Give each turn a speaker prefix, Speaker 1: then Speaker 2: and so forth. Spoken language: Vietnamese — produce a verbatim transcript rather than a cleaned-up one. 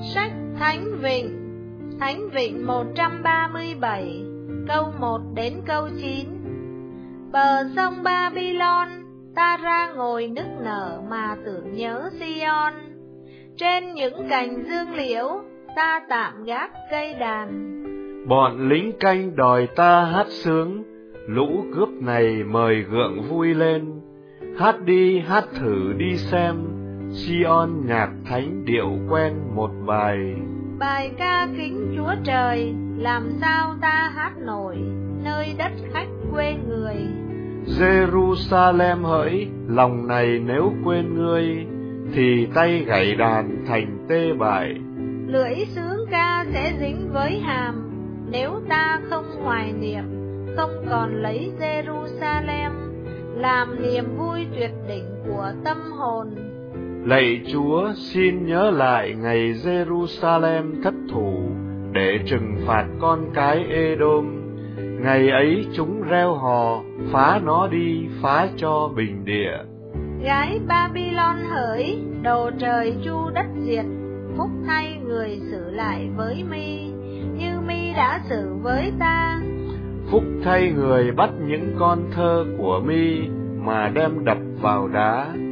Speaker 1: Sách Thánh Vịnh, Thánh Vịnh một trăm ba mươi bảy, câu một đến câu chín. Bờ sông Babylon, ta ra ngồi nức nở mà tưởng nhớ Sion. Trên những cành dương liễu, ta tạm gác cây đàn.
Speaker 2: Bọn lính canh đòi ta hát sướng, lũ cướp này mời gượng vui lên. Hát đi hát thử đi xem, Sion nhạc thánh điệu quen một bài.
Speaker 1: Bài ca kính Chúa Trời, làm sao ta hát nổi, nơi đất khách quê người.
Speaker 2: Jerusalem hỡi, lòng này nếu quên ngươi, thì tay gảy đàn thành tê bại.
Speaker 1: Lưỡi sướng ca sẽ dính với hàm, nếu ta không hoài niệm, không còn lấy Jerusalem làm niềm vui tuyệt đỉnh của tâm hồn.
Speaker 2: Lạy Chúa, xin nhớ lại ngày Jerusalem thất thủ để trừng phạt con cái Edom. Ngày ấy chúng reo hò, phá nó đi, phá cho bình địa.
Speaker 1: Gái Babylon hỡi, đồ trời chu đất diệt, phúc thay người xử lại với mi, như mi đã xử với ta.
Speaker 2: Phúc thay người bắt những con thơ của mi mà đem đập vào đá.